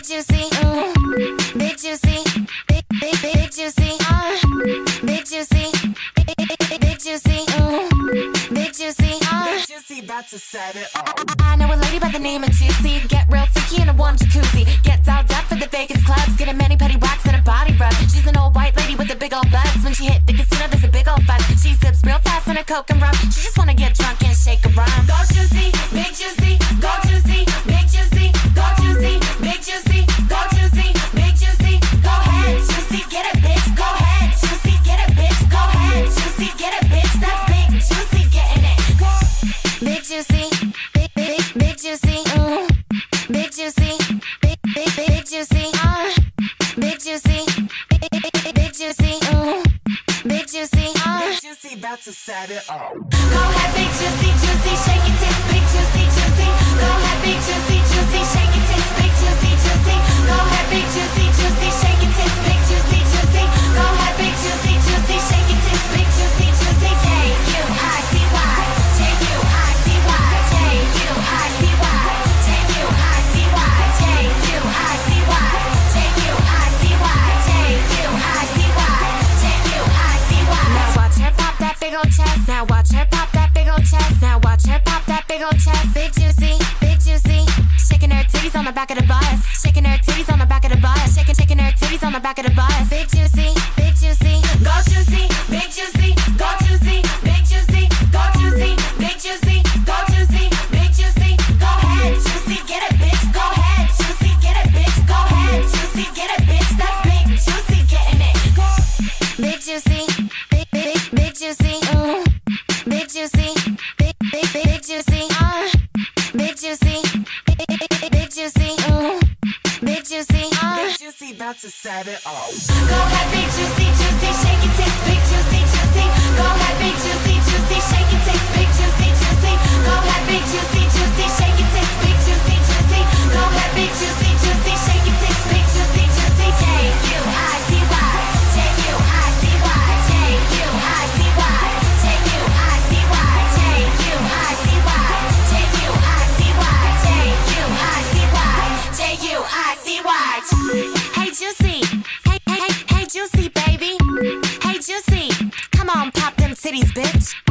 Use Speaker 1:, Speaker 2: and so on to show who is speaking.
Speaker 1: juicy, big juicy, big juicy, big juicy, big juicy, big juicy,
Speaker 2: Juicy, about to set it off.
Speaker 1: I know a lady by the name of Juicy. Get real freaky in a warm jacuzzi. Get dolled up for the Vegas clubs. Get a mani pedi wax and a body rub. She's an old white lady with a big old buzz. When she hit the casino, there's a big old fuzz. She sips real fast on a Coke and rum. She just wanna get drunk and shake a rum. Go juicy, big juicy, go juicy, big juicy, go juicy, big juicy, go juicy, big juicy. Go ahead, juicy, get it, bitch. Go ahead, juicy, get it, bitch. Go ahead, juicy, get it, bitch. That's big juicy, getting it. Big juicy, big juicy, big juicy, big juicy, big juicy, big juicy, big juicy,
Speaker 2: Juicy, about to set it off.
Speaker 1: Go ahead, big juicy, juicy, shake it, tits, big juicy, juicy. Go ahead, big juicy, juicy, shake it, tits, big juicy, juicy. Go ahead, big juicy, juicy, shake it, tits, big juicy, juicy. Go ahead, big juicy, juicy, shake it, tits, big juicy, juicy. J-U-I-C-Y, J-U-I-C-Y, J-U-I-C-Y, J-U-I-C-Y, J-U-I-C-Y, J-U-I-C-Y, J-U-I-C-y, J-U-I-C-y. Now watch her pop that big old chest. Now watch her pop that big old chest. Now watch her pop that big old chest. Big juicy, shaking her titties on the back of the bus. Shaking her titties on the back of the bus. Shaking her titties on the back of the bus. Big juicy, go juicy, big juicy, go juicy, big juicy, go juicy, big juicy, go juicy, big juicy. Go ahead, juicy, get it, bitch. Go ahead, juicy, get it, bitch. Go ahead, juicy, get it, bitch. That's big juicy, getting it. Big juicy, big juicy, big juicy, big juicy, big juicy, big juicy, big juicy,
Speaker 2: Juicy, about to set it off.
Speaker 1: Go ahead, big juicy, juicy, shake it, tits, big juicy, juicy. Go ahead, big juicy, juicy, shake it, tits, big juicy, juicy. Go ahead, big juicy, juicy, shake it, tits, big juicy, juicy. Go ahead, big juicy, juicy, shake it, tits, big juicy, juicy. J-U-I-C-Y, J-U-I-C-Y, J-U-I-C-Y, J-U-I-C-Y, J-U-I-C-Y, J-U-I-C-Y, J-U-I-C-Y, J-U-I-C-Y. Hey Juicy, hey Juicy baby. Hey Juicy, come on pop them titties bitch.